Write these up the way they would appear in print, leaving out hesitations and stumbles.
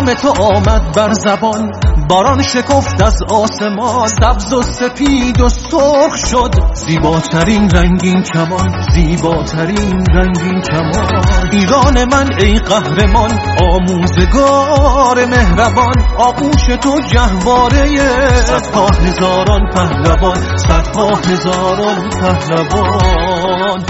نام تو آمد بر زبان، باران شکفت از آسمان، سبز و سپید و سرخ شد زیباترین رنگین کمان، زیباترین رنگین کمان. ایران من ای قهرمان، آموزگار مهربان، آغوش تو گهواره صدها هزاران پهلوان، صدها هزاران پهلوان.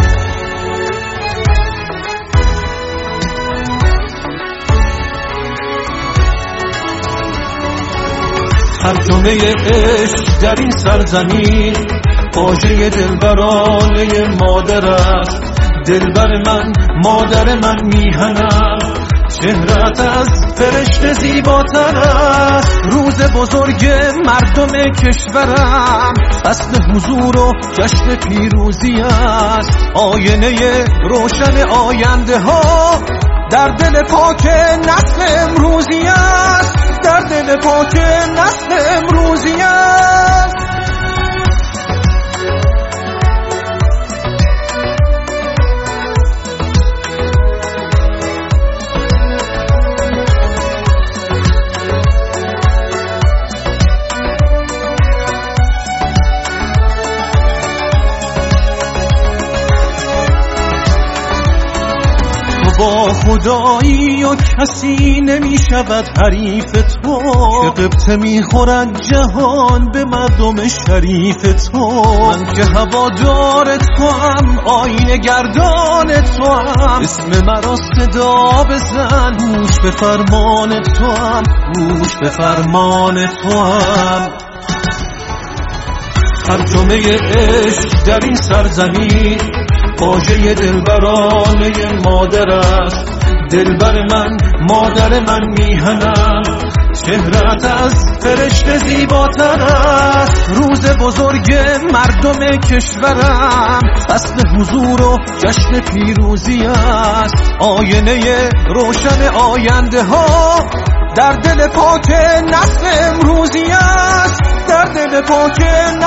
ترجمه عشق در این سرزمین، واژه دلبرانه مادر است. دلبر من، مادر من میهنم، چهرت از فرشته زیباتر است. روز بزرگ مردم کشورم، فصل حضور و جشن پیروزی است. آینه روشن آینده ها در دل پاک نسل امروزی است، در دل پاک نسل امروزی است. با خدایی و کسی نمی شود حریف تو، که قبطه می خورد جهان به مردم شریف تو. من که هوادار تو هم، آینه گردان تو هم، اسم مرا صدا بزن، گوش به فرمان تو هم، گوش به فرمان تو هم. ترجمه عشق در این سرزمین، واژه دلبرانه مادر است. دلبر من، مادر من میهنم، چهرت از فرشته زیباتر است. روز بزرگ مردم کشورم، فصل حضور و جشن پیروزی است. آینه روشن آینده ها در دل پاک نسل امروزی است، در دل پاک